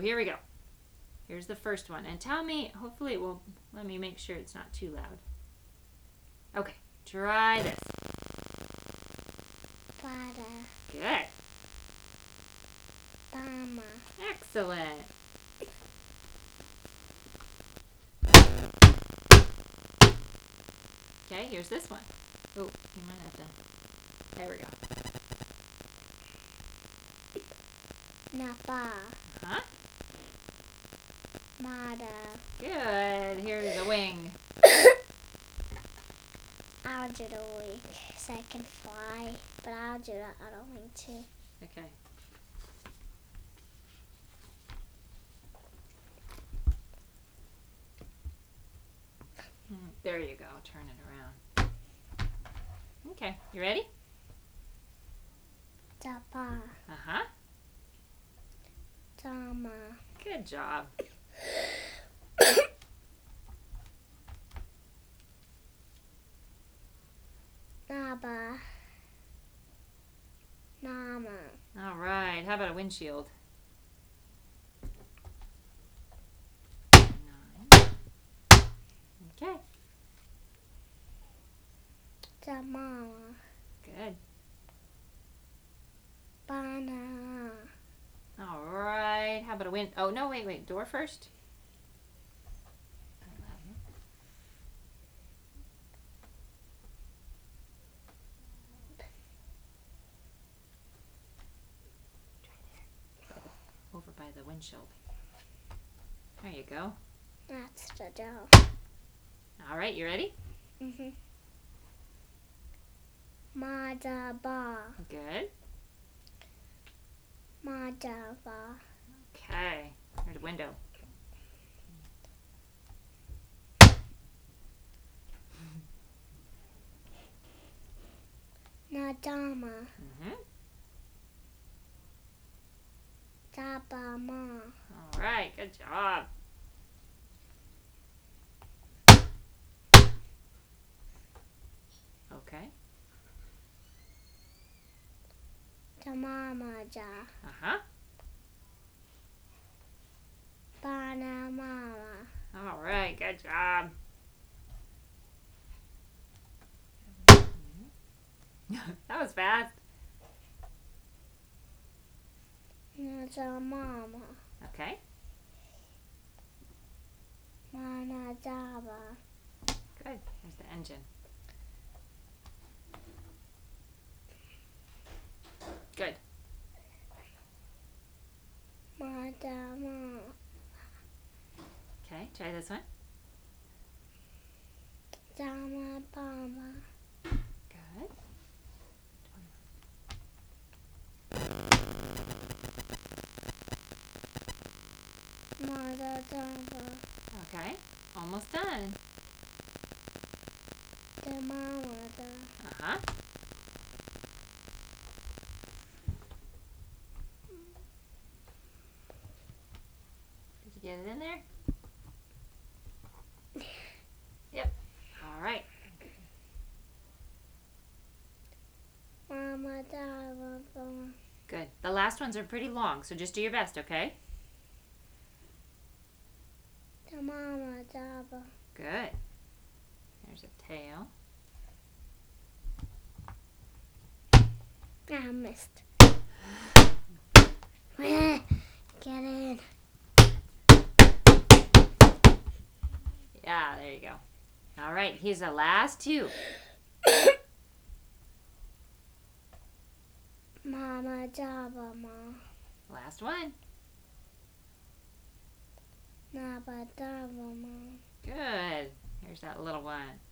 Here we go. Here's the first one. And tell me, hopefully it will let me make sure it's not too loud. Okay, try this. Father. Good. Mama. Excellent. Okay, here's this one. Oh, you might have to. There we go. Napa. Huh? Mother. Good. Here's a wing. I'll do the wing so I can fly, but I'll do the other wing too. Okay. There you go. Turn it around. Okay, you ready? Dapa. Uh-huh. Dama. Good job. Naba. Nama. All right. How about a windshield? 9. Okay. Mama. Good. Banana. All right. How about a wind? Oh, no, wait. Door first. Over by the windshield. There you go. That's the door. All right, you ready? Madaba. Good. Madaba. Okay. There's a window. Nadama. Mm-hmm. Dabama. All right, good job. Okay. Tamamaja. Uh-huh. Banamama. All right, good job. That was fast. Nadamama. Okay. Manadaba. Good. There's the engine. Good. Madama. Okay, try this one. Damabama. Good. Madadaba. Okay, almost done. Damamada. Uh-huh. Did you get it in there? Yep. All right. Mamadaba. Good. The last ones are pretty long, so just do your best, okay? Damamadaba. Good. There's a tail. I missed. Get in. Yeah, there you go. All right, here's the last two. Mama Java Ma. Last one. Naba Dava Ma. Good. Here's that little one.